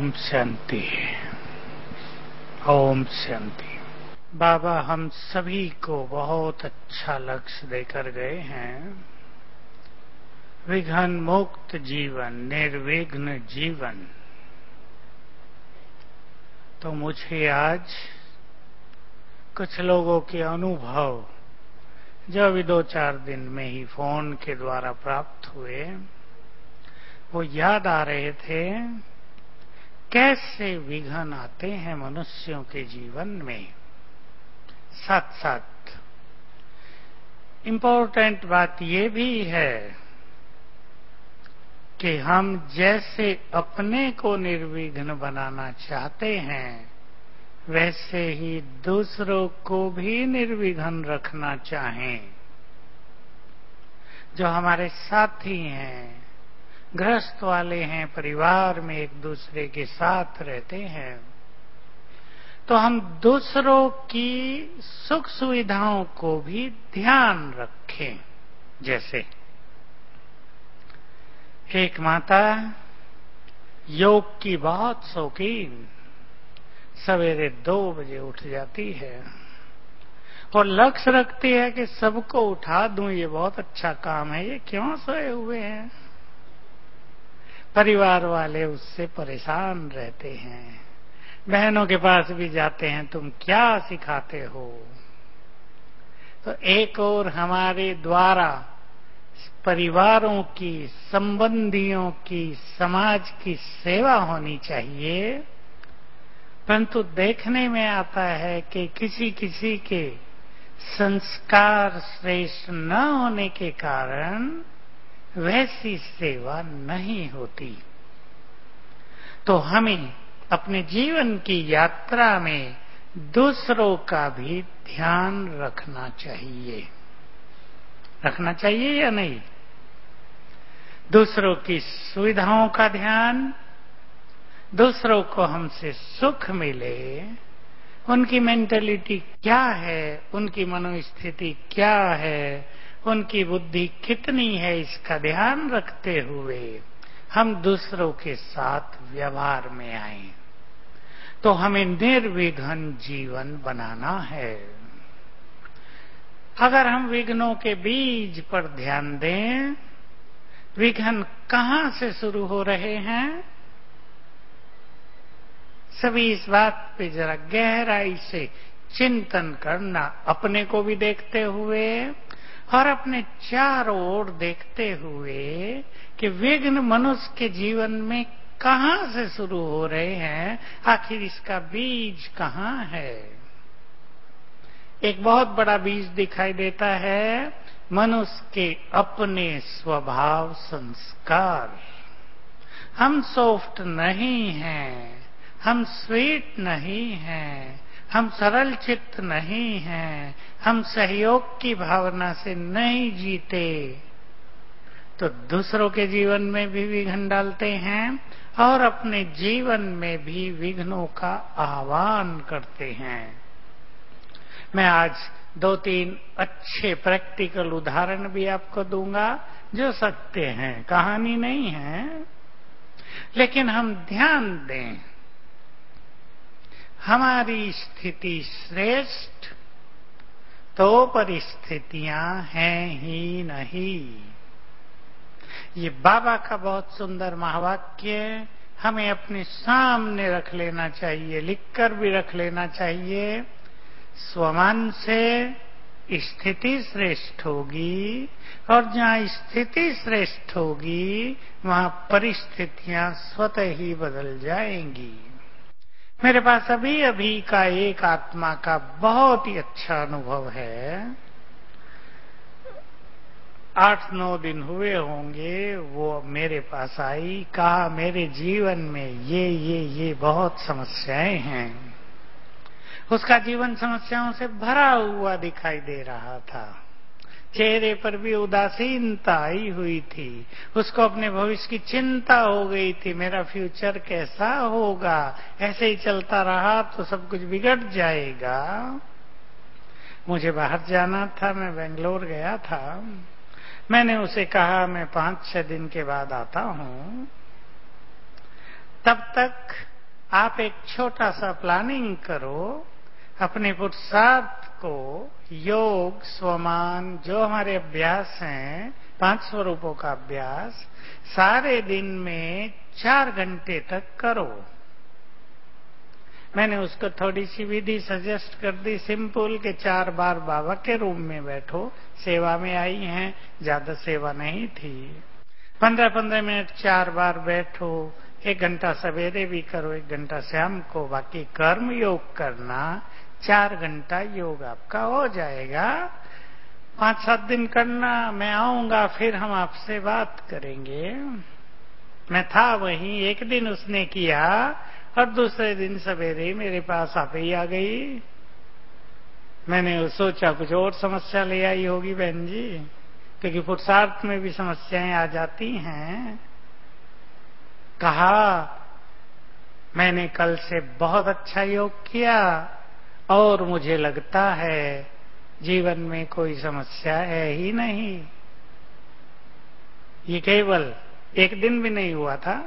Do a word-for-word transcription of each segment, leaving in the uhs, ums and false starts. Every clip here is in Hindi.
ओम शांति। ओम शांति। बाबा हम सभी को बहुत अच्छा लक्ष्य देकर गए हैं। विघ्न मुक्त जीवन, निर्विघ्न जीवन। तो मुझे आज कुछ लोगों के अनुभव जो अभी दो चार दिन में ही फोन के द्वारा प्राप्त हुए, वो याद आ रहे थे। कैसे विघ्न आते हैं मनुष्यों के जीवन में। साथ साथ इम्पोर्टेंट बात ये भी है कि हम जैसे अपने को निर्विघ्न बनाना चाहते हैं, वैसे ही दूसरों को भी निर्विघ्न रखना चाहें। जो हमारे साथी हैं, गृहस्थ वाले हैं, परिवार में एक दूसरे के साथ रहते हैं, तो हम दूसरों की सुख सुविधाओं को भी ध्यान रखें। जैसे एक माता योग की बहुत शौकीन, सवेरे दो बजे उठ जाती है और लक्ष्य रखती है कि सबको उठा दूं, ये बहुत अच्छा काम है, ये क्यों सोए हुए हैं। परिवार वाले उससे परेशान रहते हैं, बहनों के पास भी जाते हैं, तुम क्या सिखाते हो। तो एक और हमारे द्वारा परिवारों की, संबंधियों की, समाज की सेवा होनी चाहिए, परंतु देखने में आता है कि किसी किसी के संस्कार श्रेष्ठ न होने के कारण वैसी सेवा नहीं होती। तो हमें अपने जीवन की यात्रा में दूसरों का भी ध्यान रखना चाहिए। रखना चाहिए या नहीं? दूसरों की सुविधाओं का ध्यान, दूसरों को हमसे सुख मिले, उनकी मेंटालिटी क्या है, उनकी मनोस्थिति क्या है, उनकी बुद्धि कितनी है, इसका ध्यान रखते हुए हम दूसरों के साथ व्यवहार में आए। तो हमें निर्विघ्न जीवन बनाना है। अगर हम विघ्नों के बीज पर ध्यान दें, विघ्न कहां से शुरू हो रहे हैं, सभी इस बात पे जरा गहराई से चिंतन करना, अपने को भी देखते हुए और अपने चारों ओर देखते हुए कि विघ्न मनुष्य के जीवन में कहां से शुरू हो रहे हैं, आखिर इसका बीज कहां है। एक बहुत बड़ा बीज दिखाई देता है, मनुष्य के अपने स्वभाव संस्कार। हम सॉफ्ट नहीं हैं, हम स्वीट नहीं हैं, हम सरल चित्त नहीं हैं, हम सहयोग की भावना से नहीं जीते, तो दूसरों के जीवन में भी विघ्न डालते हैं और अपने जीवन में भी विघ्नों का आह्वान करते हैं। मैं आज दो तीन अच्छे प्रैक्टिकल उदाहरण भी आपको दूंगा जो सत्य हैं, कहानी नहीं है, लेकिन हम ध्यान दें, हमारी स्थिति श्रेष्ठ तो परिस्थितियां हैं ही नहीं। ये बाबा का बहुत सुंदर महावाक्य हमें अपने सामने रख लेना चाहिए, लिखकर भी रख लेना चाहिए। स्वमान से स्थिति श्रेष्ठ होगी और जहां स्थिति श्रेष्ठ होगी वहां परिस्थितियां स्वतः ही बदल जाएंगी। मेरे पास अभी अभी का एक आत्मा का बहुत ही अच्छा अनुभव है। आठ नौ दिन हुए होंगे, वो मेरे पास आई, कहा मेरे जीवन में ये ये ये बहुत समस्याएं हैं। उसका जीवन समस्याओं से भरा हुआ दिखाई दे रहा था, चेहरे पर भी उदासीनता आई हुई थी, उसको अपने भविष्य की चिंता हो गई थी, मेरा फ्यूचर कैसा होगा, ऐसे ही चलता रहा तो सब कुछ बिगड़ जाएगा। मुझे बाहर जाना था, मैं बेंगलोर गया था। मैंने उसे कहा मैं पांच छह दिन के बाद आता हूं, तब तक आप एक छोटा सा प्लानिंग करो, अपने पुरुषार्थ को, योग, स्वमान, जो हमारे अभ्यास हैं, पांच स्वरूपों का अभ्यास सारे दिन में चार घंटे तक करो। मैंने उसको थोड़ी सी विधि सजेस्ट कर दी, सिंपल के चार बार बाबा के रूम में बैठो। सेवा में आई हैं, ज्यादा सेवा नहीं थी। पंद्रह पंद्रह मिनट चार बार बैठो, एक घंटा सवेरे भी करो, एक घंटा शाम को। बाकी कर्म योग करना, चार घंटा योग आपका हो जाएगा। पांच सात दिन करना, मैं आऊंगा फिर हम आपसे बात करेंगे। मैं था वहीं, एक दिन उसने किया और दूसरे दिन सवेरे मेरे पास आप ही आ गई। मैंने सोचा कुछ और समस्या ले आई होगी बहन जी, क्योंकि पुरुषार्थ में भी समस्याएं आ जाती हैं। कहा मैंने कल से बहुत अच्छा योग किया और मुझे लगता है जीवन में कोई समस्या है ही नहीं। ये केवल एक दिन भी नहीं हुआ था,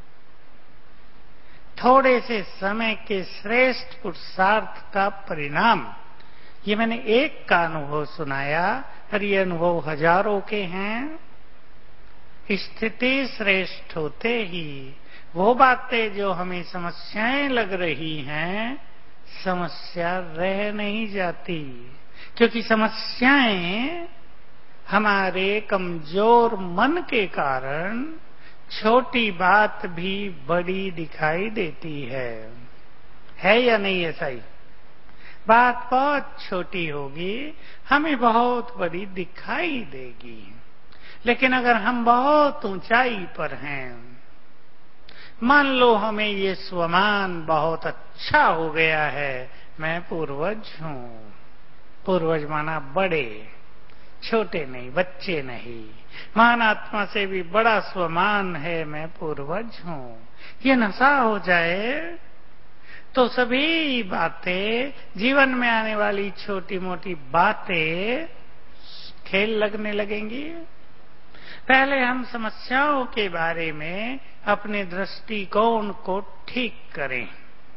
थोड़े से समय के श्रेष्ठ पुरुषार्थ का परिणाम। ये मैंने एक का अनुभव सुनाया, और ये अनुभव हजारों के हैं। स्थिति श्रेष्ठ होते ही वो बातें जो हमें समस्याएं लग रही हैं, समस्या रह नहीं जाती, क्योंकि समस्याएं हमारे कमजोर मन के कारण छोटी बात भी बड़ी दिखाई देती है। है या नहीं ऐसा ही? बात बहुत छोटी होगी, हमें बहुत बड़ी दिखाई देगी। लेकिन अगर हम बहुत ऊंचाई पर हैं, मान लो हमें ये स्वमान बहुत अच्छा हो गया है, मैं पूर्वज हूं। पूर्वज माना बड़े, छोटे नहीं, बच्चे नहीं। महान आत्मा से भी बड़ा स्वमान है, मैं पूर्वज हूं। ये नशा हो जाए तो सभी बातें, जीवन में आने वाली छोटी मोटी बातें खेल लगने लगेंगी। पहले हम समस्याओं के बारे में अपने दृष्टिकोण को ठीक करें।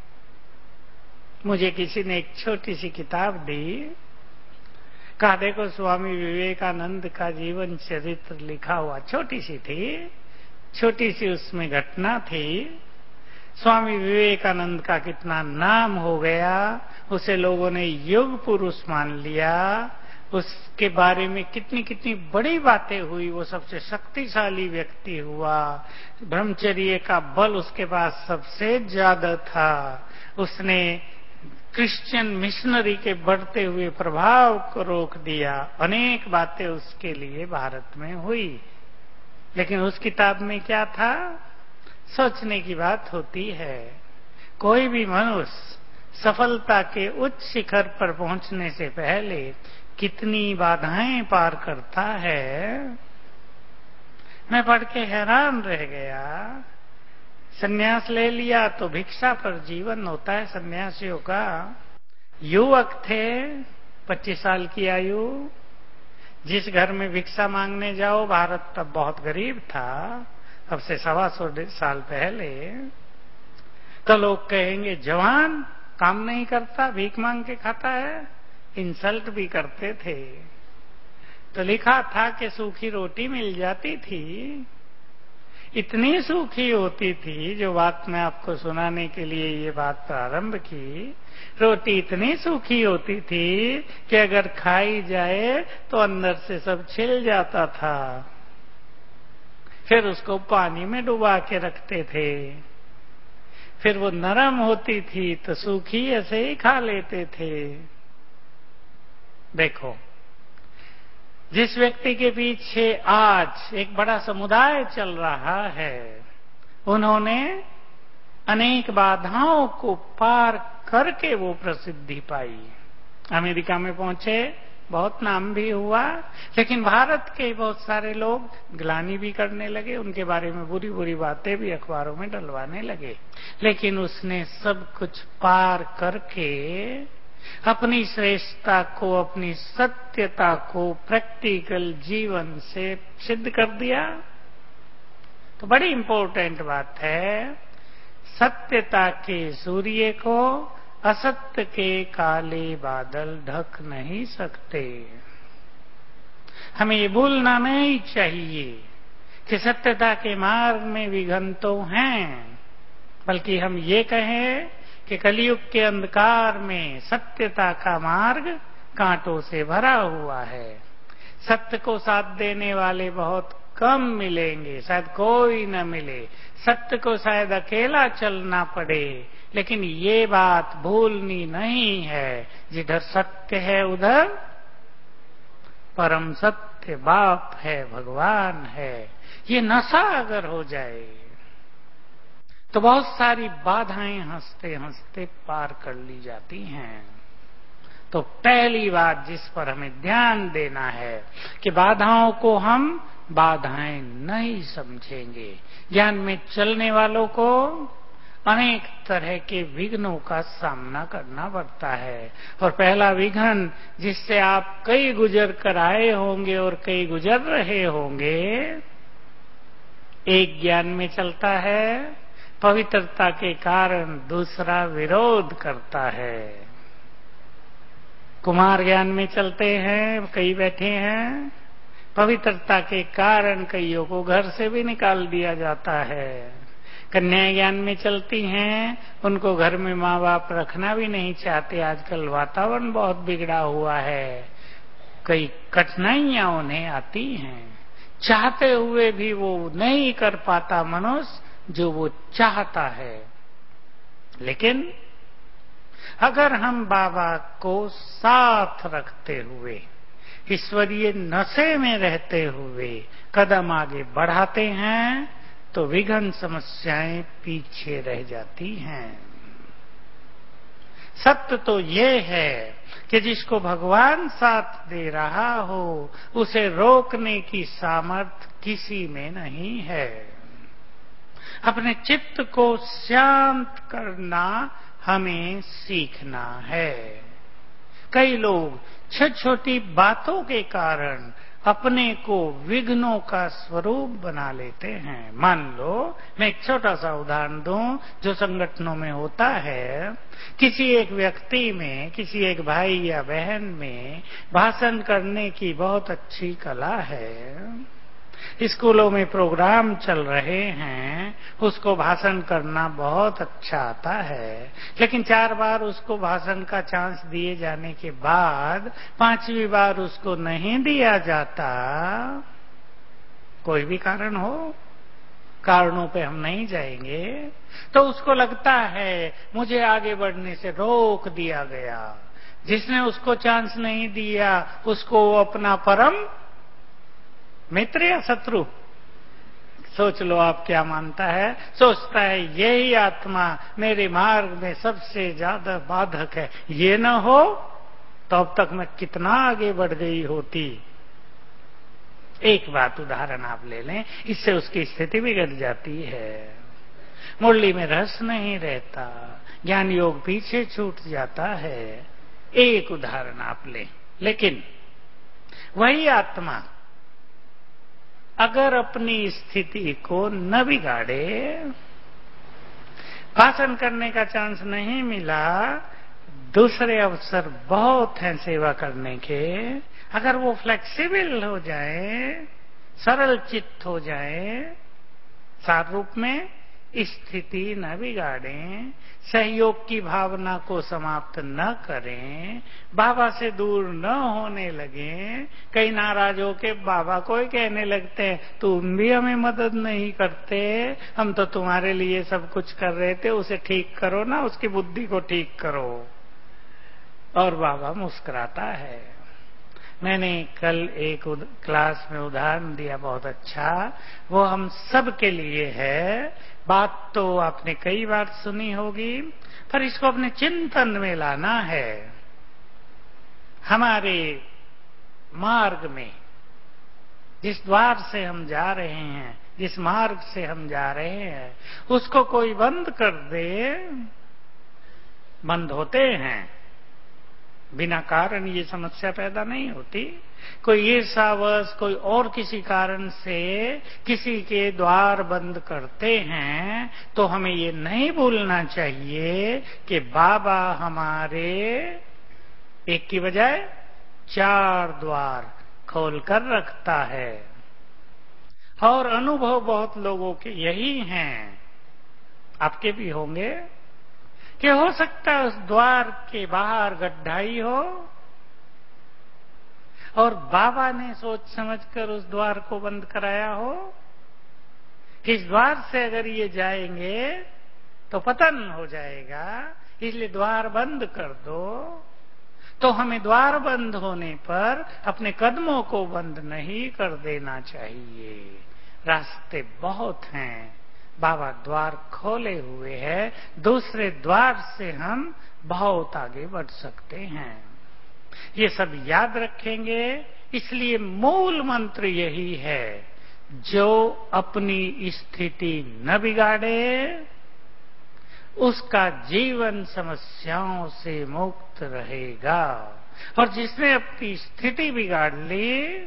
मुझे किसी ने एक छोटी सी किताब दी, कहा देखो स्वामी विवेकानंद का जीवन चरित्र लिखा हुआ। छोटी सी थी, छोटी सी उसमें घटना थी। स्वामी विवेकानंद का कितना नाम हो गया, उसे लोगों ने युग पुरुष मान लिया। उसके बारे में कितनी कितनी बड़ी बातें हुई। वो सबसे शक्तिशाली व्यक्ति हुआ, ब्रह्मचर्य का बल उसके पास सबसे ज्यादा था। उसने क्रिश्चियन मिशनरी के बढ़ते हुए प्रभाव को रोक दिया। अनेक बातें उसके लिए भारत में हुई। लेकिन उस किताब में क्या था? सोचने की बात होती है। कोई भी मनुष्य सफलता के उच्च शिखर पर पहुंचने से पहले कितनी बाधाएं पार करता है, मैं पढ़ के हैरान रह गया। सन्यास ले लिया तो भिक्षा पर जीवन होता है सन्यासियों का। युवक थे, पच्चीस साल की आयु। जिस घर में भिक्षा मांगने जाओ, भारत तब बहुत गरीब था, अब से सवा सौ साल पहले, तो लोग कहेंगे जवान काम नहीं करता, भीख मांग के खाता है। इंसल्ट भी करते थे। तो लिखा था कि सूखी रोटी मिल जाती थी। इतनी सूखी होती थी, जो बात मैं आपको सुनाने के लिए ये बात प्रारंभ की, रोटी इतनी सूखी होती थी कि अगर खाई जाए तो अंदर से सब छिल जाता था। फिर उसको पानी में डुबा के रखते थे। फिर वो नरम होती थी तो सूखी ऐसे ही खा लेते थे। देखो, जिस व्यक्ति के पीछे आज एक बड़ा समुदाय चल रहा है, उन्होंने अनेक बाधाओं को पार करके वो प्रसिद्धि पाई। अमेरिका में पहुंचे, बहुत नाम भी हुआ, लेकिन भारत के बहुत सारे लोग ग्लानि भी करने लगे, उनके बारे में बुरी बुरी बातें भी अखबारों में डलवाने लगे। लेकिन उसने सब कुछ पार करके अपनी श्रेष्ठता को, अपनी सत्यता को प्रैक्टिकल जीवन से सिद्ध कर दिया। तो बड़ी इंपॉर्टेंट बात है, सत्यता के सूर्य को असत्य के काले बादल ढक नहीं सकते। हमें ये भूलना नहीं चाहिए कि सत्यता के मार्ग में विघ्न तो हैं, बल्कि हम ये कहें कि कलयुग के अंधकार में सत्यता का मार्ग कांटों से भरा हुआ है। सत्य को साथ देने वाले बहुत कम मिलेंगे, शायद कोई न मिले। सत्य को शायद अकेला चलना पड़े, लेकिन ये बात भूलनी नहीं है, जिधर सत्य है उधर परम सत्य बाप है, भगवान है। ये नशा अगर हो जाए तो बहुत सारी बाधाएं हंसते हंसते पार कर ली जाती हैं। तो पहली बात जिस पर हमें ध्यान देना है कि बाधाओं को हम बाधाएं नहीं समझेंगे। ज्ञान में चलने वालों को अनेक तरह के विघ्नों का सामना करना पड़ता है, और पहला विघ्न जिससे आप कई गुजर कर आए होंगे और कई गुजर रहे होंगे, एक ज्ञान में चलता है पवित्रता के कारण, दूसरा विरोध करता है। कुमार ज्ञान में चलते हैं, कई बैठे हैं, पवित्रता के कारण कईयों को घर से भी निकाल दिया जाता है। कन्या ज्ञान में चलती हैं, उनको घर में माँ बाप रखना भी नहीं चाहते। आजकल वातावरण बहुत बिगड़ा हुआ है, कई कठिनाइयां उन्हें आती हैं। चाहते हुए भी वो नहीं कर पाता मनुष्य जो वो चाहता है। लेकिन अगर हम बाबा को साथ रखते हुए, ईश्वरीय नशे में रहते हुए कदम आगे बढ़ाते हैं, तो विघ्न समस्याएं पीछे रह जाती हैं। सत्य तो ये है कि जिसको भगवान साथ दे रहा हो, उसे रोकने की सामर्थ किसी में नहीं है। अपने चित्त को शांत करना हमें सीखना है। कई लोग छोटी छोटी बातों के कारण अपने को विघ्नों का स्वरूप बना लेते हैं। मान लो मैं एक छोटा सा उदाहरण दूं जो संगठनों में होता है। किसी एक व्यक्ति में, किसी एक भाई या बहन में भाषण करने की बहुत अच्छी कला है। स्कूलों में प्रोग्राम चल रहे हैं, उसको भाषण करना बहुत अच्छा आता है, लेकिन चार बार उसको भाषण का चांस दिए जाने के बाद पांचवी बार उसको नहीं दिया जाता। कोई भी कारण हो, कारणों पे हम नहीं जाएंगे, तो उसको लगता है मुझे आगे बढ़ने से रोक दिया गया। जिसने उसको चांस नहीं दिया उसको वो अपना परम मित्र या शत्रु सोच लो आप क्या मानता है। सोचता है यही आत्मा मेरे मार्ग में सबसे ज्यादा बाधक है, ये न हो तो अब तक मैं कितना आगे बढ़ गई होती। एक बात उदाहरण आप ले लें, इससे उसकी स्थिति बिगड़ जाती है। मुरली में रस नहीं रहता, ज्ञान योग पीछे छूट जाता है। एक उदाहरण आप लें, लेकिन वही आत्मा अगर अपनी स्थिति को न बिगाड़े, भाषण करने का चांस नहीं मिला, दूसरे अवसर बहुत हैं सेवा करने के, अगर वो फ्लेक्सिबल हो जाए, सरल चित्त हो जाए, सार रूप में स्थिति न बिगाड़ें, सहयोग की भावना को समाप्त न करें, बाबा से दूर न होने लगे। कई नाराज होके बाबा को ही कहने लगते हैं तुम भी हमें मदद नहीं करते, हम तो तुम्हारे लिए सब कुछ कर रहे थे, उसे ठीक करो ना, उसकी बुद्धि को ठीक करो। और बाबा मुस्कुराता है। मैंने कल एक क्लास में उदाहरण दिया बहुत अच्छा, वो हम सब के लिए है। बात तो आपने कई बार सुनी होगी, पर इसको अपने चिंतन में लाना है। हमारे मार्ग में जिस द्वार से हम जा रहे हैं, जिस मार्ग से हम जा रहे हैं, उसको कोई बंद कर दे, बंद होते हैं। बिना कारण ये समस्या पैदा नहीं होती। कोई ईर्षावश, कोई और किसी कारण से किसी के द्वार बंद करते हैं तो हमें ये नहीं भूलना चाहिए कि बाबा हमारे एक की बजाय चार द्वार खोल कर रखता है। और अनुभव बहुत लोगों के यही हैं, आपके भी होंगे, कि हो सकता है उस द्वार के बाहर गड्ढाई हो और बाबा ने सोच समझकर उस द्वार को बंद कराया हो कि इस द्वार से अगर ये जाएंगे तो पतन हो जाएगा, इसलिए द्वार बंद कर दो। तो हमें द्वार बंद होने पर अपने कदमों को बंद नहीं कर देना चाहिए। रास्ते बहुत हैं, बाबा द्वार खोले हुए हैं, दूसरे द्वार से हम बहुत आगे बढ़ सकते हैं। ये सब याद रखेंगे। इसलिए मूल मंत्र यही है, जो अपनी स्थिति न बिगाड़े उसका जीवन समस्याओं से मुक्त रहेगा, और जिसने अपनी स्थिति बिगाड़ ली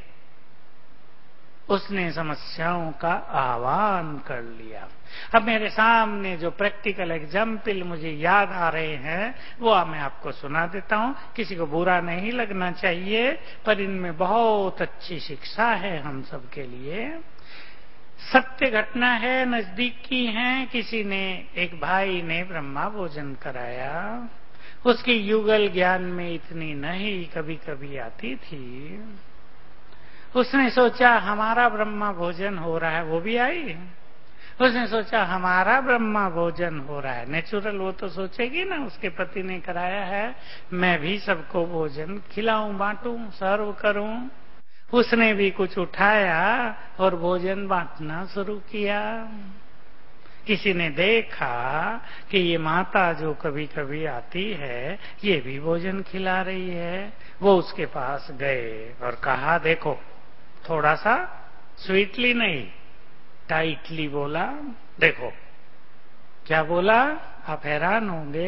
उसने समस्याओं का आह्वान कर लिया। अब मेरे सामने जो प्रैक्टिकल एग्जाम्पल मुझे याद आ रहे हैं वो मैं आपको सुना देता हूं। किसी को बुरा नहीं लगना चाहिए, पर इनमें बहुत अच्छी शिक्षा है हम सब के लिए। सत्य घटना है, नजदीक की है। किसी ने, एक भाई ने ब्रह्मा भोजन कराया। उसकी युगल ज्ञान में इतनी नहीं कभी कभी आती थी। उसने सोचा हमारा ब्रह्मा भोजन हो रहा है, वो भी आई। उसने सोचा हमारा ब्रह्मा भोजन हो रहा है, नेचुरल वो तो सोचेगी ना, उसके पति ने कराया है, मैं भी सबको भोजन खिलाऊं, बांटूं, सर्व करूं। उसने भी कुछ उठाया और भोजन बांटना शुरू किया। किसी ने देखा कि ये माता जो कभी कभी आती है ये भी भोजन खिला रही है। वो उसके पास गए और कहा, देखो, थोड़ा सा स्वीटली नहीं, टाइटली बोला। देखो क्या बोला, आप हैरान होंगे,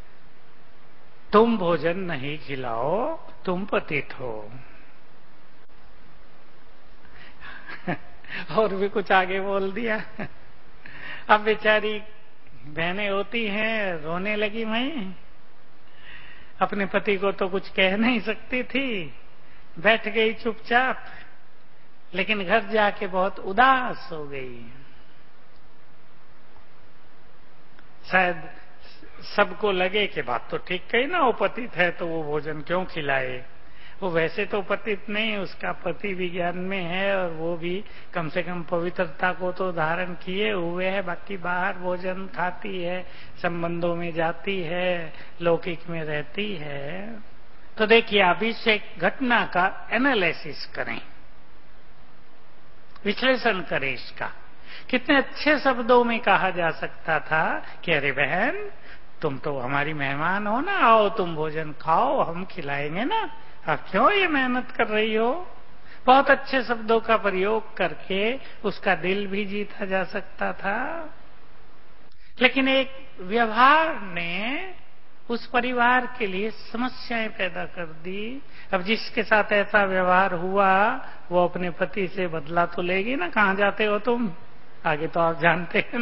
तुम भोजन नहीं खिलाओ, तुम पतित हो। और भी कुछ आगे बोल दिया। अब बेचारी बहनें होती हैं, रोने लगी। मैं अपने पति को तो कुछ कह नहीं सकती थी, बैठ गई चुपचाप, लेकिन घर जाके बहुत उदास हो गई। शायद सबको लगे कि बात तो ठीक कही ना, वो पतित है तो वो भोजन क्यों खिलाए। वो वैसे तो पतित नहीं, उसका पति विज्ञान में है और वो भी कम से कम पवित्रता को तो धारण किए हुए है। बाकी बाहर भोजन खाती है, संबंधों में जाती है, लौकिक में रहती है। तो देखिए, अभी से घटना का एनालिसिस करें, विश्लेषण करें इसका। कितने अच्छे शब्दों में कहा जा सकता था कि अरे बहन, तुम तो हमारी मेहमान हो ना, आओ तुम भोजन खाओ, हम खिलाएंगे ना, आप क्यों ये मेहनत कर रही हो। बहुत अच्छे शब्दों का प्रयोग करके उसका दिल भी जीता जा सकता था। लेकिन एक व्यवहार ने उस परिवार के लिए समस्याएं पैदा कर दी। अब जिसके साथ ऐसा व्यवहार हुआ वो अपने पति से बदला तो लेगी ना। कहां जाते हो तुम, आगे तो आप जानते हैं।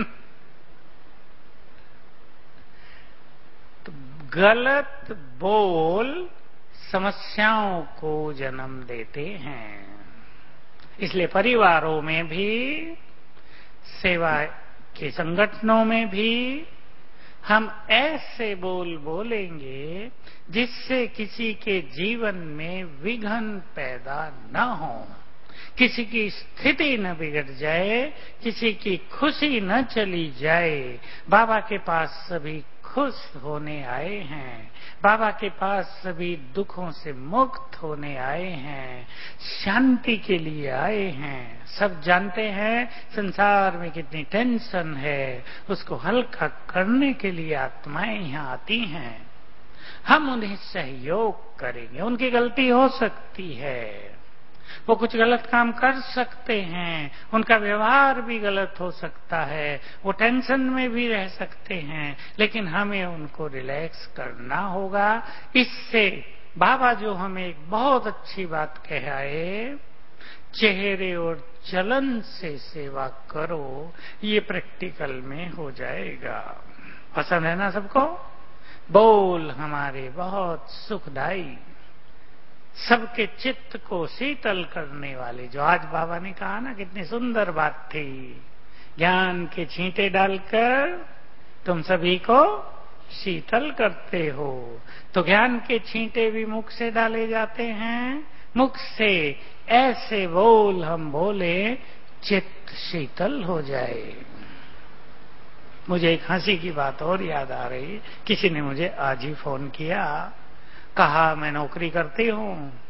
तो गलत बोल समस्याओं को जन्म देते हैं। इसलिए परिवारों में भी, सेवा के संगठनों में भी हम ऐसे बोल बोलेंगे जिससे किसी के जीवन में विघ्न पैदा न हो, किसी की स्थिति न बिगड़ जाए, किसी की खुशी न चली जाए। बाबा के पास सभी खुश होने आए हैं, बाबा के पास सभी दुखों से मुक्त होने आए हैं, शांति के लिए आए हैं। सब जानते हैं संसार में कितनी टेंशन है, उसको हल्का करने के लिए आत्माएं यहाँ आती हैं। हम उन्हें सहयोग करेंगे। उनकी गलती हो सकती है, वो कुछ गलत काम कर सकते हैं, उनका व्यवहार भी गलत हो सकता है, वो टेंशन में भी रह सकते हैं, लेकिन हमें उनको रिलैक्स करना होगा। इससे बाबा जो हमें एक बहुत अच्छी बात कह आए, चेहरे और चलन से सेवा करो, ये प्रैक्टिकल में हो जाएगा। पसंद है ना सबको? बोल हमारे बहुत सुखदाई, सबके चित्त को शीतल करने वाले, जो आज बाबा ने कहा ना, कितनी सुंदर बात थी। ज्ञान के छींटे डालकर तुम सभी को शीतल करते हो। तो ज्ञान के छींटे भी मुख से डाले जाते हैं, मुख से ऐसे बोल हम बोले चित्त शीतल हो जाए। मुझे एक हंसी की बात और याद आ रही। किसी ने मुझे आज ही फोन किया, कहा मैं नौकरी करती हूं,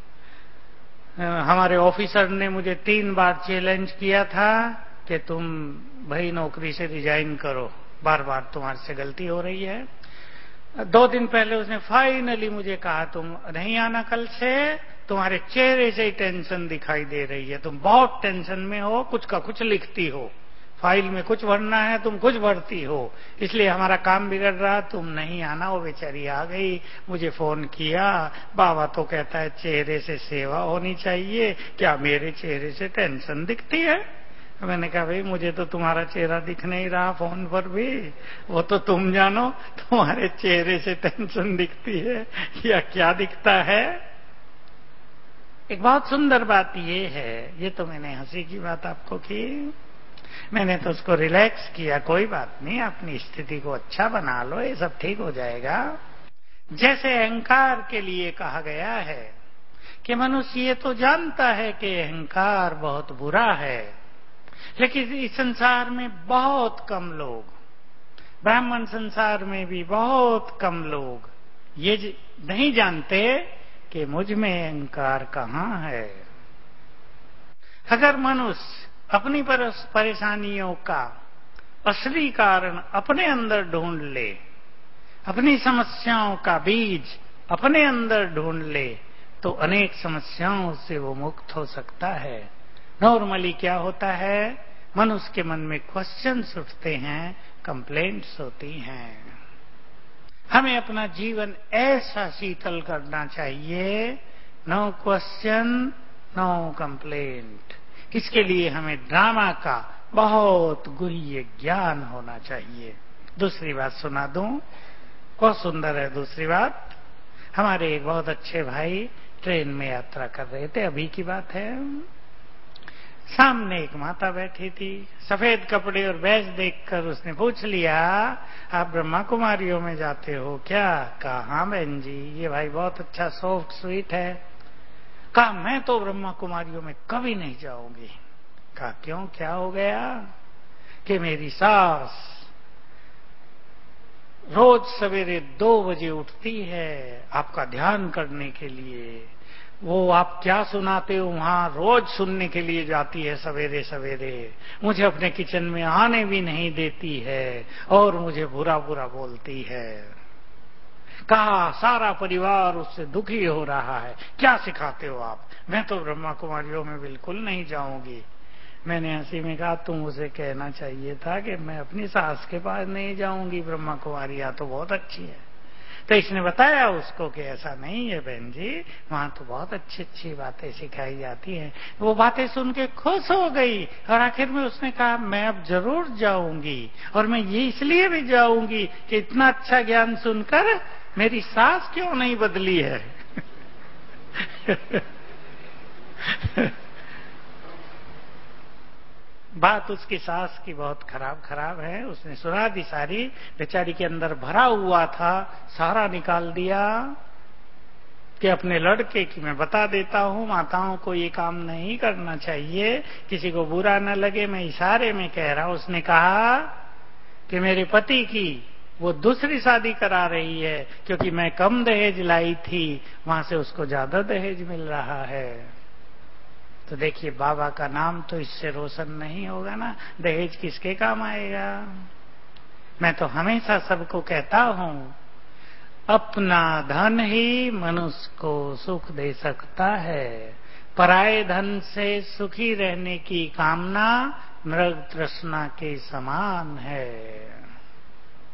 हमारे ऑफिसर ने मुझे तीन बार चैलेंज किया था कि तुम भाई नौकरी से रिजाइन करो, बार बार तुम्हारे से गलती हो रही है। दो दिन पहले उसने फाइनली मुझे कहा तुम नहीं आना कल से, तुम्हारे चेहरे से ही टेंशन दिखाई दे रही है, तुम बहुत टेंशन में हो, कुछ का कुछ लिखती हो, फाइल में कुछ भरना है तुम कुछ भरती हो, इसलिए हमारा काम बिगड़ रहा, तुम नहीं आना। वो बेचारी आ गई, मुझे फोन किया, बाबा तो कहता है चेहरे से सेवा होनी चाहिए, क्या मेरे चेहरे से टेंशन दिखती है? मैंने कहा भाई मुझे तो तुम्हारा चेहरा दिख नहीं रहा फोन पर भी, वो तो तुम जानो तुम्हारे चेहरे से टेंशन दिखती है या क्या दिखता है। एक बहुत सुंदर बात ये है, ये तो मैंने हंसी की बात आपको की, मैंने तो उसको रिलैक्स किया, कोई बात नहीं, अपनी स्थिति को अच्छा बना लो, ये सब ठीक हो जाएगा। जैसे अहंकार के लिए कहा गया है कि मनुष्य ये तो जानता है कि अहंकार बहुत बुरा है, लेकिन इस संसार में बहुत कम लोग, ब्राह्मण संसार में भी बहुत कम लोग ये नहीं जानते कि मुझ में अहंकार कहां है। अगर मनुष्य अपनी परेशानियों का असली कारण अपने अंदर ढूंढ ले, अपनी समस्याओं का बीज अपने अंदर ढूंढ ले, तो अनेक समस्याओं से वो मुक्त हो सकता है। नॉर्मली क्या होता है, मनुष्य के मन में क्वेश्चंस उठते हैं, कंप्लेंट्स होती हैं। हमें अपना जीवन ऐसा शीतल करना चाहिए, नो क्वेश्चन नो कंप्लेंट। इसके लिए हमें ड्रामा का बहुत गुह्य ज्ञान होना चाहिए। दूसरी बात सुना दूं, बहुत सुंदर है दूसरी बात। हमारे एक बहुत अच्छे भाई ट्रेन में यात्रा कर रहे थे, अभी की बात है। सामने एक माता बैठी थी, सफेद कपड़े और बैज देखकर उसने पूछ लिया, आप ब्रह्मा कुमारियों में जाते हो क्या? कहा हाँ बहन जी, ये भाई बहुत अच्छा सॉफ्ट स्वीट है। कहा मैं तो ब्रह्मा कुमारियों में कभी नहीं जाऊंगी। कहा क्यों, क्या हो गया? कि मेरी सास रोज सवेरे दो बजे उठती है आपका ध्यान करने के लिए, वो आप क्या सुनाते हो वहां रोज सुनने के लिए जाती है सवेरे सवेरे, मुझे अपने किचन में आने भी नहीं देती है और मुझे बुरा बुरा बोलती है। कहा सारा परिवार उससे दुखी हो रहा है, क्या सिखाते हो आप? मैं तो ब्रह्मा कुमारियों में बिल्कुल नहीं जाऊंगी। मैंने हंसी में कहा तुम उसे कहना चाहिए था कि मैं अपनी सास के पास नहीं जाऊंगी, ब्रह्मा कुमारी या तो बहुत अच्छी है। तो इसने बताया उसको कि ऐसा नहीं है बहन जी, वहां तो बहुत अच्छी अच्छी बातें सिखाई जाती हैं। वो बातें सुन के खुश हो गई और आखिर में उसने कहा मैं अब जरूर जाऊंगी, और मैं ये इसलिए भी जाऊंगी कि इतना अच्छा ज्ञान सुनकर मेरी सास क्यों नहीं बदली है। बात उसकी सास की बहुत खराब खराब है, उसने सुना दी सारी, बेचारी के अंदर भरा हुआ था सारा निकाल दिया कि अपने लड़के की मैं बता देता हूं, माताओं को ये काम नहीं करना चाहिए, किसी को बुरा न लगे, मैं इशारे में कह रहा हूं। उसने कहा कि मेरे पति की वो दूसरी शादी करा रही है क्योंकि मैं कम दहेज लाई थी, वहां से उसको ज्यादा दहेज मिल रहा है। तो देखिए बाबा का नाम तो इससे रोशन नहीं होगा ना, दहेज किसके काम आएगा। मैं तो हमेशा सबको कहता हूं, अपना धन ही मनुष्य को सुख दे सकता है, पराये धन से सुखी रहने की कामना मृग तृष्णा के समान है।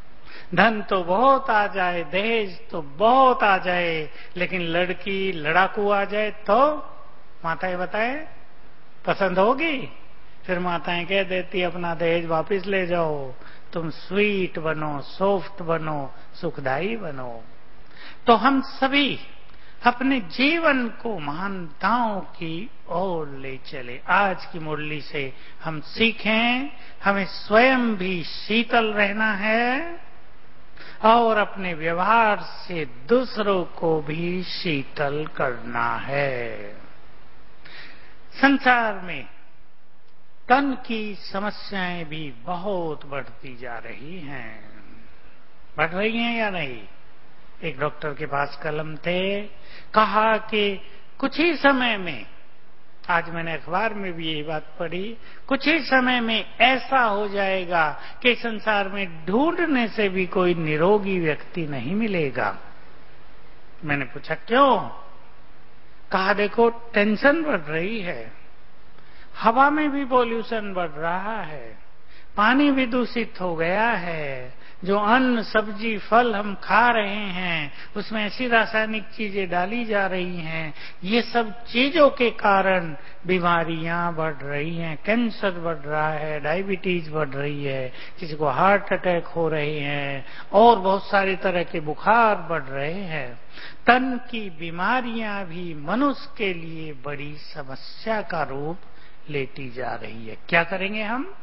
धन तो बहुत आ जाए, दहेज तो बहुत आ जाए, लेकिन लड़की लड़ाकू आ जाए तो माताएं बताएं पसंद होगी? फिर माताएं कह देती अपना दहेज वापस ले जाओ, तुम स्वीट बनो, सॉफ्ट बनो, सुखदाई बनो। तो हम सभी अपने जीवन को महानताओं की ओर ले चले। आज की मुरली से हम सीखें हमें स्वयं भी शीतल रहना है और अपने व्यवहार से दूसरों को भी शीतल करना है। संसार में तन की समस्याएं भी बहुत बढ़ती जा रही हैं। बढ़ रही हैं या नहीं? एक डॉक्टर के पास कलम थे, कहा कि कुछ ही समय में, आज मैंने अखबार में भी यही बात पढ़ी, कुछ ही समय में ऐसा हो जाएगा कि संसार में ढूंढने से भी कोई निरोगी व्यक्ति नहीं मिलेगा। मैंने पूछा क्यों? कहा देखो टेंशन बढ़ रही है, हवा में भी पॉल्यूशन बढ़ रहा है, पानी भी दूषित हो गया है, जो अन्न सब्जी फल हम खा रहे हैं उसमें ऐसी रासायनिक चीजें डाली जा रही हैं, ये सब चीजों के कारण बीमारियां बढ़ रही हैं, कैंसर बढ़ रहा है, डायबिटीज बढ़ रही है, किसी को हार्ट अटैक हो रहे हैं और बहुत सारी तरह के बुखार बढ़ रहे हैं। तन की बीमारियां भी मनुष्य के लिए बड़ी समस्या का रूप लेती जा रही है। क्या करेंगे हम?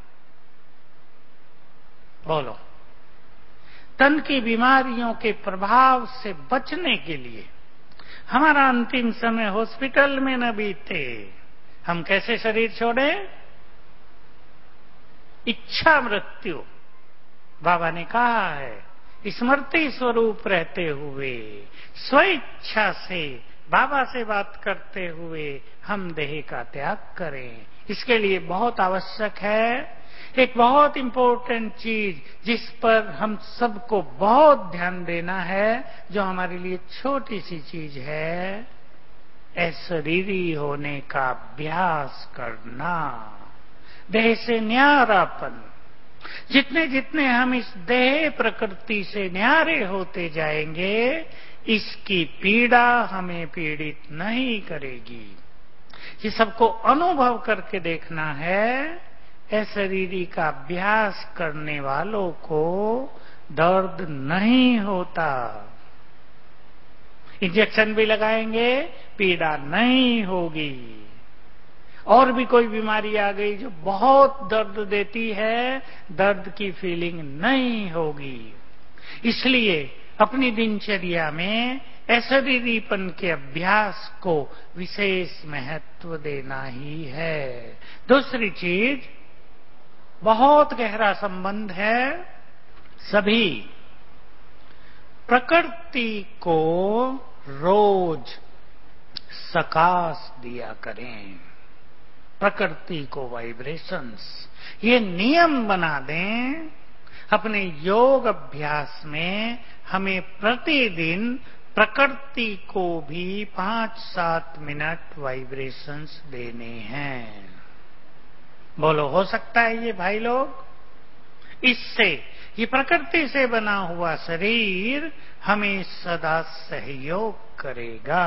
बोलो। तन की बीमारियों के प्रभाव से बचने के लिए हमारा अंतिम समय हॉस्पिटल में न बीते, हम कैसे शरीर छोड़े? इच्छा मृत्यु। बाबा ने कहा है स्मृति स्वरूप रहते हुए स्वेच्छा से बाबा से बात करते हुए हम देह का त्याग करें। इसके लिए बहुत आवश्यक है एक बहुत इंपॉर्टेंट चीज जिस पर हम सबको बहुत ध्यान देना है, जो हमारे लिए छोटी सी चीज है, अशरीरी होने का अभ्यास करना, देह से न्यारापन। जितने जितने हम इस देह प्रकृति से न्यारे होते जाएंगे, इसकी पीड़ा हमें पीड़ित नहीं करेगी। ये सबको अनुभव करके देखना है। अशरीरी का अभ्यास करने वालों को दर्द नहीं होता, इंजेक्शन भी लगाएंगे पीड़ा नहीं होगी। और भी कोई बीमारी आ गई जो बहुत दर्द देती है, दर्द की फीलिंग नहीं होगी। इसलिए अपनी दिनचर्या में अशरीरीपन के अभ्यास को विशेष महत्व देना ही है। दूसरी चीज, बहुत गहरा संबंध है, सभी प्रकृति को रोज सकाश दिया करें, प्रकृति को वाइब्रेशंस, ये नियम बना दें अपने योग अभ्यास में। हमें प्रतिदिन प्रकृति को भी पांच सात मिनट वाइब्रेशंस देने हैं। बोलो हो सकता है ये भाई लोग? इससे ये प्रकृति से बना हुआ शरीर हमें सदा सहयोग करेगा।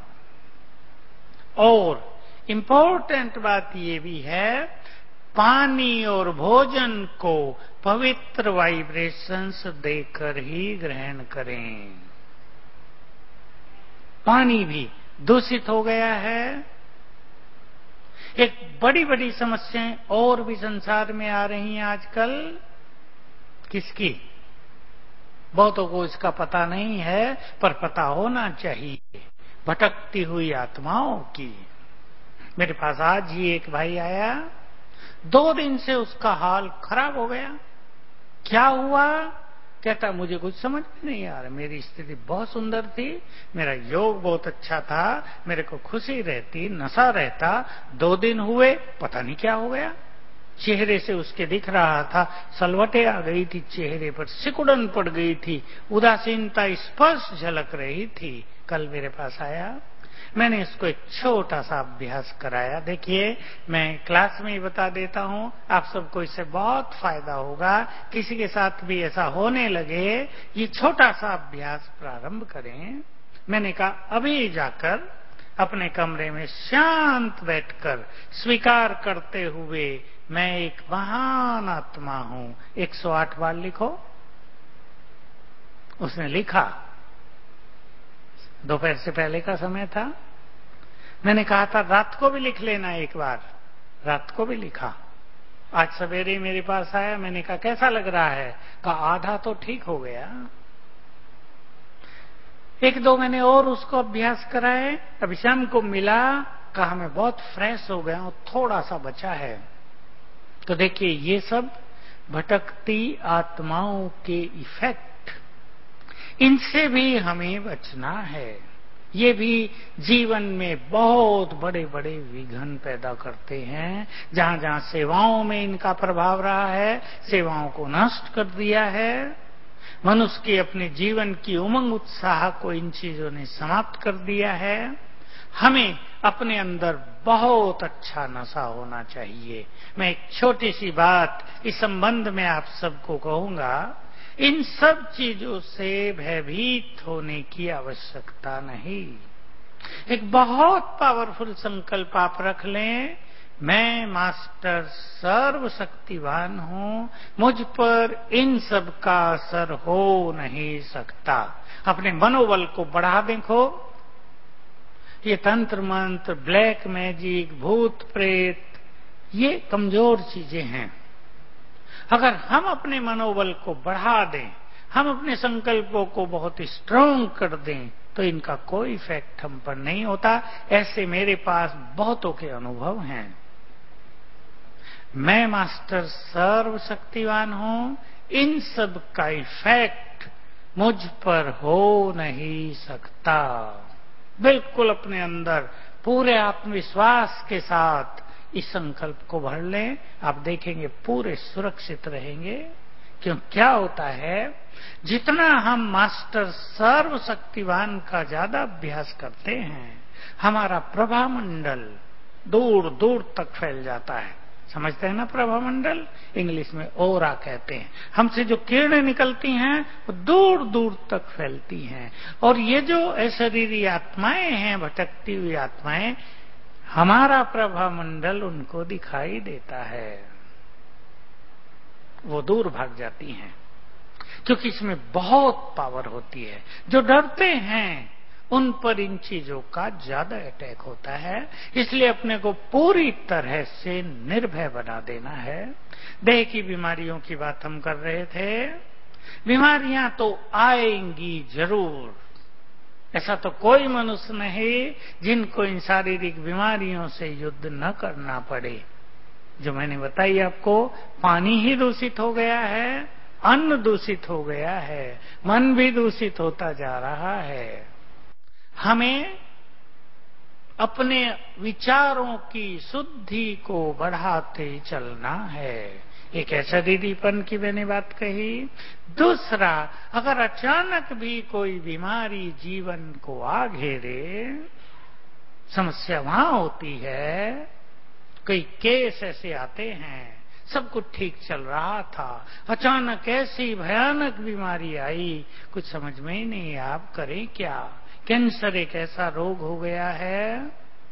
और इंपॉर्टेंट बात ये भी है, पानी और भोजन को पवित्र वाइब्रेशंस देकर ही ग्रहण करें। पानी भी दूषित हो गया है। एक बड़ी बड़ी समस्याएं और भी संसार में आ रही हैं आजकल। किसकी? बहुतों को इसका पता नहीं है, पर पता होना चाहिए। भटकती हुई आत्माओं की। मेरे पास आज ही एक भाई आया, दो दिन से उसका हाल खराब हो गया। क्या हुआ? कहता मुझे कुछ समझ में नहीं आ रहा, मेरी स्थिति बहुत सुंदर थी, मेरा योग बहुत अच्छा था, मेरे को खुशी रहती, नशा रहता, दो दिन हुए पता नहीं क्या हो गया। चेहरे से उसके दिख रहा था सलवटें आ गई थी, चेहरे पर सिकुड़न पड़ गई थी, उदासीनता स्पष्ट झलक रही थी। कल मेरे पास आया, मैंने इसको एक छोटा सा अभ्यास कराया। देखिए, मैं क्लास में ही बता देता हूं, आप सबको इससे बहुत फायदा होगा। किसी के साथ भी ऐसा होने लगे, ये छोटा सा अभ्यास प्रारंभ करें। मैंने कहा अभी जाकर अपने कमरे में शांत बैठकर स्वीकार करते हुए मैं एक महान आत्मा हूं, एक सौ आठ बार लिखो। उसने लिखा। दोपहर से पहले का समय था। मैंने कहा था रात को भी लिख लेना एक बार, रात को भी लिखा। आज सवेरे मेरे पास आया, मैंने कहा कैसा लग रहा है? कहा आधा तो ठीक हो गया। एक दो मैंने और उसको अभ्यास कराए। अभी शाम को मिला, कहा मैं बहुत फ्रेश हो गया हूं, थोड़ा सा बचा है। तो देखिए, ये सब भटकती आत्माओं के इफेक्ट, इनसे भी हमें बचना है। ये भी जीवन में बहुत बड़े बड़े विघ्न पैदा करते हैं। जहां जहां सेवाओं में इनका प्रभाव रहा है, सेवाओं को नष्ट कर दिया है। मनुष्य के अपने जीवन की उमंग उत्साह को इन चीजों ने समाप्त कर दिया है। हमें अपने अंदर बहुत अच्छा नशा होना चाहिए। मैं एक छोटी सी बात इस संबंध में आप सबको कहूंगा, इन सब चीजों से भयभीत होने की आवश्यकता नहीं। एक बहुत पावरफुल संकल्प आप रख लें, मैं मास्टर सर्वशक्तिवान हूं, मुझ पर इन सब का असर हो नहीं सकता। अपने मनोबल को बढ़ा देखो। ये तंत्र मंत्र, ब्लैक मैजिक, भूत प्रेत, ये कमजोर चीजें हैं। अगर हम अपने मनोबल को बढ़ा दें, हम अपने संकल्पों को बहुत स्ट्रांग कर दें, तो इनका कोई इफेक्ट हम पर नहीं होता। ऐसे मेरे पास बहुतों के अनुभव हैं। मैं मास्टर सर्वशक्तिवान हूं, इन सब का इफेक्ट मुझ पर हो नहीं सकता। बिल्कुल अपने अंदर पूरे आत्मविश्वास के साथ इस संकल्प को भर लें। आप देखेंगे पूरे सुरक्षित रहेंगे। क्यों, क्या होता है, जितना हम मास्टर सर्वशक्तिवान का ज्यादा अभ्यास करते हैं, हमारा प्रभामंडल दूर दूर तक फैल जाता है। समझते हैं ना? प्रभामंडल इंग्लिश में ओरा कहते हैं। हमसे जो किरणें निकलती हैं वो दूर दूर तक फैलती हैं। और ये जो अशरीरी आत्माएं हैं, भटकती हुई आत्माएं, हमारा प्रभामंडल उनको दिखाई देता है, वो दूर भाग जाती हैं। क्योंकि इसमें बहुत पावर होती है। जो डरते हैं उन पर इन चीजों का ज्यादा अटैक होता है। इसलिए अपने को पूरी तरह से निर्भय बना देना है। देह की बीमारियों की बात हम कर रहे थे। बीमारियां तो आएंगी जरूर। ऐसा तो कोई मनुष्य नहीं जिनको इन शारीरिक बीमारियों से युद्ध न करना पड़े। जो मैंने बताई आपको, पानी ही दूषित हो गया है, अन्न दूषित हो गया है, मन भी दूषित होता जा रहा है। हमें अपने विचारों की शुद्धि को बढ़ाते चलना है। एक ऐसा दीदीपन की मैंने बात कही। दूसरा, अगर अचानक भी कोई बीमारी जीवन को आ घेरे, समस्या वहां होती है। कई केस ऐसे आते हैं, सब कुछ ठीक चल रहा था, अचानक ऐसी भयानक बीमारी आई, कुछ समझ में ही नहीं, आप करें क्या? कैंसर एक ऐसा रोग हो गया है,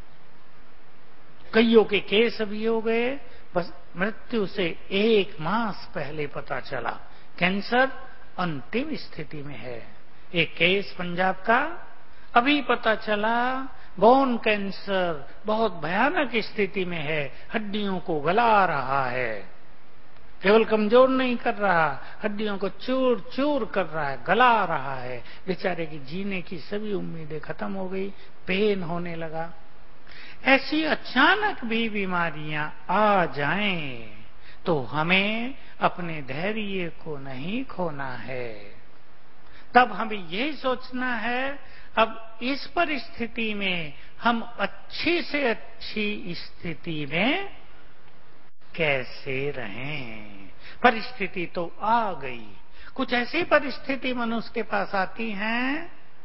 कईयों के केस अभी हो गए, बस मृत्यु से एक मास पहले पता चला कैंसर अंतिम स्थिति में है। एक केस पंजाब का अभी पता चला बोन कैंसर बहुत भयानक स्थिति में है, हड्डियों को गला रहा है, केवल कमजोर नहीं कर रहा, हड्डियों को चूर चूर कर रहा है, गला रहा है। बेचारे की जीने की सभी उम्मीदें खत्म हो गई, पेन होने लगा। ऐसी अचानक भी बीमारियां आ जाएं तो हमें अपने धैर्य को नहीं खोना है। तब हमें यही सोचना है, अब इस परिस्थिति में हम अच्छी से अच्छी स्थिति में कैसे रहें। परिस्थिति तो आ गई। कुछ ऐसी परिस्थिति मनुष्य के पास आती हैं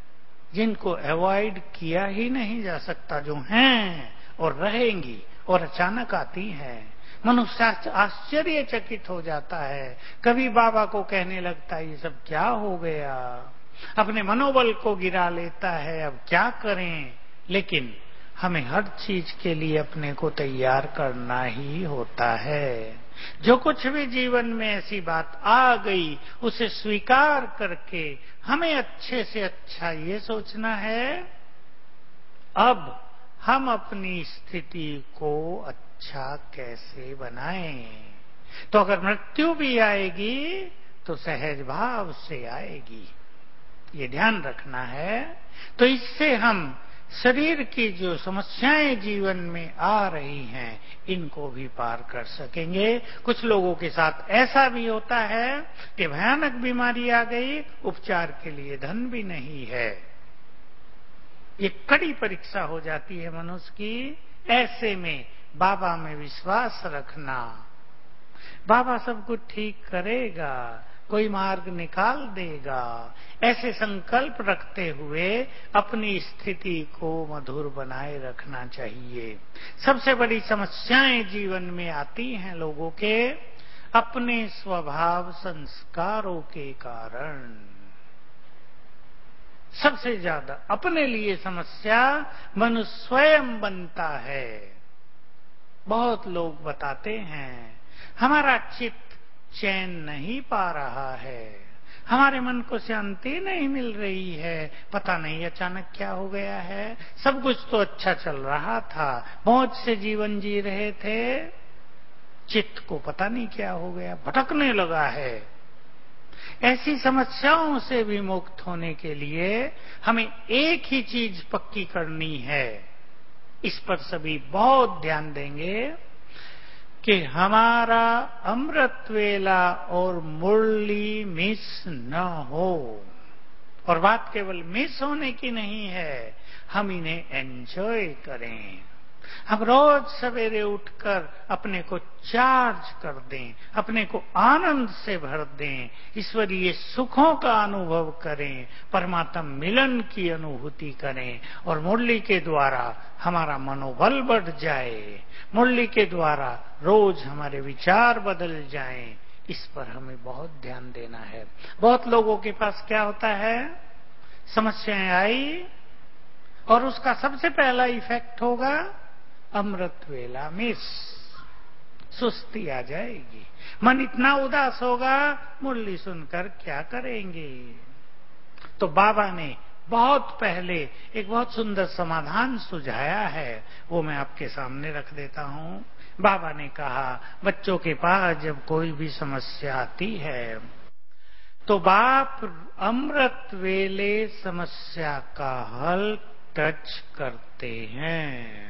जिनको अवॉइड किया ही नहीं जा सकता, जो हैं और रहेंगी और अचानक आती हैं। मनुष्य आश्चर्यचकित हो जाता है, कभी बाबा को कहने लगता है ये सब क्या हो गया, अपने मनोबल को गिरा लेता है, अब क्या करें। लेकिन हमें हर चीज के लिए अपने को तैयार करना ही होता है। जो कुछ भी जीवन में ऐसी बात आ गई उसे स्वीकार करके हमें अच्छे से अच्छा ये सोचना है, अब हम अपनी स्थिति को अच्छा कैसे बनाएं। तो अगर मृत्यु भी आएगी तो सहज भाव से आएगी, ये ध्यान रखना है। तो इससे हम शरीर की जो समस्याएं जीवन में आ रही हैं इनको भी पार कर सकेंगे। कुछ लोगों के साथ ऐसा भी होता है कि भयानक बीमारी आ गई, उपचार के लिए धन भी नहीं है, ये कड़ी परीक्षा हो जाती है मनुष्य की। ऐसे में बाबा में विश्वास रखना, बाबा सब कुछ ठीक करेगा, कोई मार्ग निकाल देगा, ऐसे संकल्प रखते हुए अपनी स्थिति को मधुर बनाए रखना चाहिए। सबसे बड़ी समस्याएं जीवन में आती हैं लोगों के अपने स्वभाव संस्कारों के कारण। सबसे ज्यादा अपने लिए समस्या मनुष्य स्वयं बनता है। बहुत लोग बताते हैं हमारा चित्त चैन नहीं पा रहा है, हमारे मन को शांति नहीं मिल रही है, पता नहीं अचानक क्या हो गया है। सब कुछ तो अच्छा चल रहा था, मौज से जीवन जी रहे थे, चित्त को पता नहीं क्या हो गया, भटकने लगा है। ऐसी समस्याओं से भी मुक्त होने के लिए हमें एक ही चीज पक्की करनी है, इस पर सभी बहुत ध्यान देंगे कि हमारा अमृत वेला और मुरली मिस न हो। और बात केवल मिस होने की नहीं है, हम इन्हें एंजॉय करें। हम रोज सवेरे उठकर अपने को चार्ज कर दें, अपने को आनंद से भर दें, ईश्वरीय सुखों का अनुभव करें, परमात्मा मिलन की अनुभूति करें और मुरली के द्वारा हमारा मनोबल बढ़ जाए, मुरली के द्वारा रोज हमारे विचार बदल जाएं। इस पर हमें बहुत ध्यान देना है। बहुत लोगों के पास क्या होता है, समस्याएं आई और उसका सबसे पहला इफेक्ट होगा अमृत वेला मिस, सुस्ती आ जाएगी, मन इतना उदास होगा, मुरली सुनकर क्या करेंगे। तो बाबा ने बहुत पहले एक बहुत सुंदर समाधान सुझाया है, वो मैं आपके सामने रख देता हूं। बाबा ने कहा बच्चों के पास जब कोई भी समस्या आती है तो बाप अमृत वेले समस्या का हल टच करते हैं,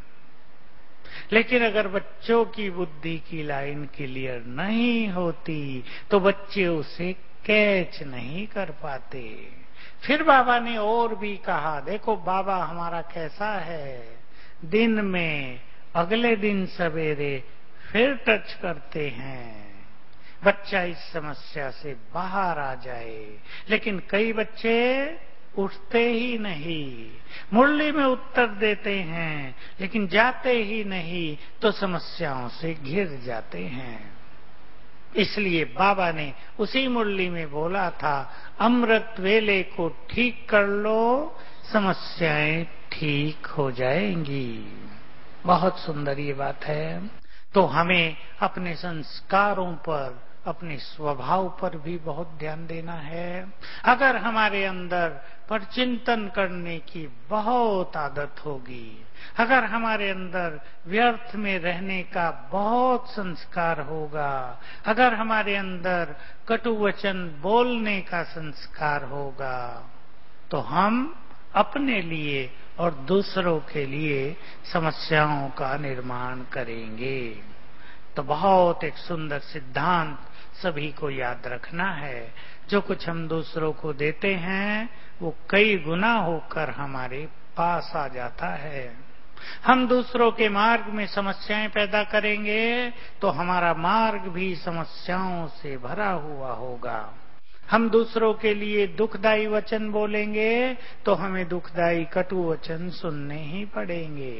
लेकिन अगर बच्चों की बुद्धि की लाइन क्लियर नहीं होती तो बच्चे उसे कैच नहीं कर पाते। फिर बाबा ने और भी कहा, देखो बाबा हमारा कैसा है, दिन में अगले दिन सवेरे फिर टच करते हैं, बच्चा इस समस्या से बाहर आ जाए। लेकिन कई बच्चे उठते ही नहीं, मुरली में उत्तर देते हैं लेकिन जाते ही नहीं, तो समस्याओं से घिर जाते हैं। इसलिए बाबा ने उसी मुरली में बोला था, अमृत वेले को ठीक कर लो, समस्याएं ठीक हो जाएंगी। बहुत सुंदर ये बात है। तो हमें अपने संस्कारों पर, अपने स्वभाव पर भी बहुत ध्यान देना है। अगर हमारे अंदर परचिंतन करने की बहुत आदत होगी, अगर हमारे अंदर व्यर्थ में रहने का बहुत संस्कार होगा, अगर हमारे अंदर कटु वचन बोलने का संस्कार होगा, तो हम अपने लिए और दूसरों के लिए समस्याओं का निर्माण करेंगे। तो बहुत एक सुंदर सिद्धांत सभी को याद रखना है, जो कुछ हम दूसरों को देते हैं वो कई गुना होकर हमारे पास आ जाता है। हम दूसरों के मार्ग में समस्याएं पैदा करेंगे तो हमारा मार्ग भी समस्याओं से भरा हुआ होगा। हम दूसरों के लिए दुखदायी वचन बोलेंगे तो हमें दुखदायी कटु वचन सुनने ही पड़ेंगे।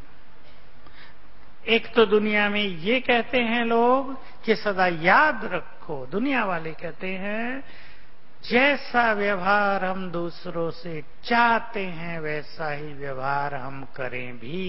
एक तो दुनिया में ये कहते हैं लोग कि सदा याद रखो, दुनिया वाले कहते हैं जैसा व्यवहार हम दूसरों से चाहते हैं वैसा ही व्यवहार हम करें भी।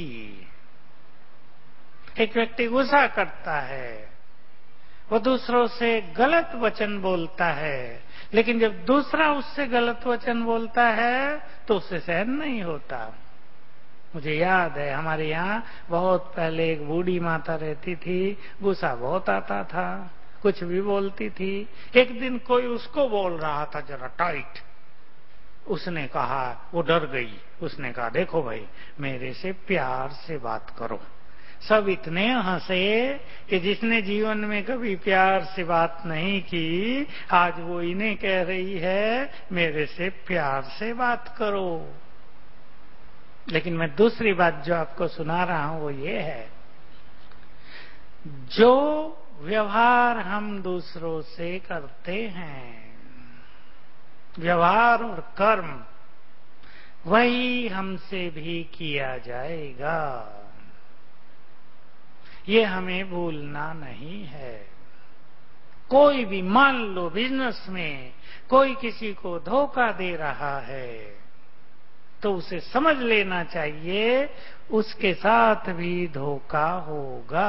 एक व्यक्ति गुस्सा करता है, वो दूसरों से गलत वचन बोलता है, लेकिन जब दूसरा उससे गलत वचन बोलता है तो उससे सहन नहीं होता। मुझे याद है हमारे यहाँ बहुत पहले एक बूढ़ी माता रहती थी, गुस्सा बहुत आता था, कुछ भी बोलती थी। एक दिन कोई उसको बोल रहा था जरा टाइट, उसने कहा, वो डर गई, उसने कहा देखो भाई मेरे से प्यार से बात करो। सब इतने हंसे कि जिसने जीवन में कभी प्यार से बात नहीं की आज वो इन्हें कह रही है मेरे से प्यार से बात करो। लेकिन मैं दूसरी बात जो आपको सुना रहा हूं वो ये है, जो व्यवहार हम दूसरों से करते हैं, व्यवहार और कर्म, वही हमसे भी किया जाएगा, ये हमें भूलना नहीं है। कोई भी, मान लो बिजनेस में कोई किसी को धोखा दे रहा है तो उसे समझ लेना चाहिए उसके साथ भी धोखा होगा।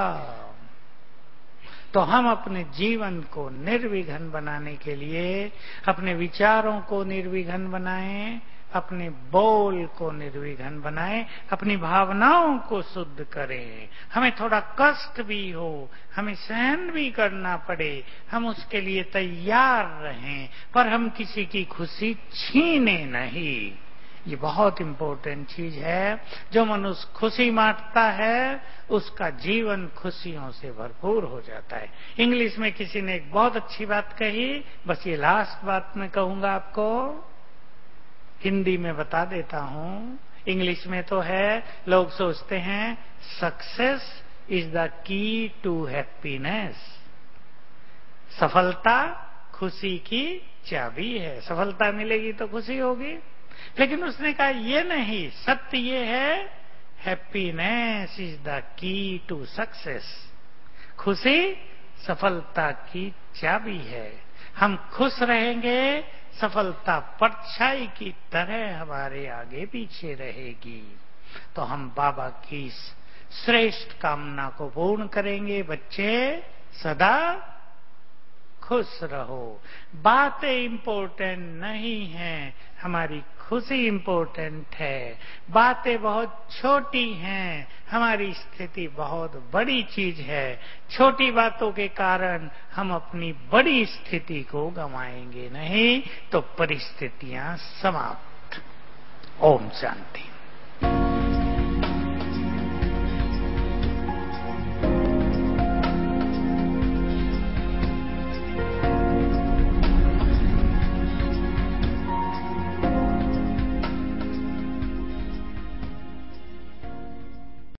तो हम अपने जीवन को निर्विघ्न बनाने के लिए अपने विचारों को निर्विघ्न बनाएं, अपने बोल को निर्विघ्न बनाएं, अपनी भावनाओं को शुद्ध करें। हमें थोड़ा कष्ट भी हो, हमें सहन भी करना पड़े, हम उसके लिए तैयार रहें, पर हम किसी की खुशी छीने नहीं। ये बहुत इंपॉर्टेंट चीज है। जो मनुष्य खुशी बांटता है उसका जीवन खुशियों से भरपूर हो जाता है। इंग्लिश में किसी ने एक बहुत अच्छी बात कही, बस ये लास्ट बात मैं कहूंगा आपको, हिंदी में बता देता हूं। इंग्लिश में तो है, लोग सोचते हैं success is the key to happiness, सफलता खुशी की चाबी है, सफलता मिलेगी तो खुशी होगी। लेकिन उसने कहा ये नहीं, सत्य ये है happiness is the key to success, खुशी सफलता की चाबी है। हम खुश रहेंगे, सफलता परछाई की तरह हमारे आगे पीछे रहेगी। तो हम बाबा की श्रेष्ठ कामना को पूर्ण करेंगे। बच्चे सदा खुश रहो। बातें इंपॉर्टेंट नहीं हैं, हमारी खुशी इंपॉर्टेंट है। बातें बहुत छोटी हैं, हमारी स्थिति बहुत बड़ी चीज है। छोटी बातों के कारण हम अपनी बड़ी स्थिति को गंवाएंगे नहीं तो परिस्थितियां समाप्त। ओम शांति।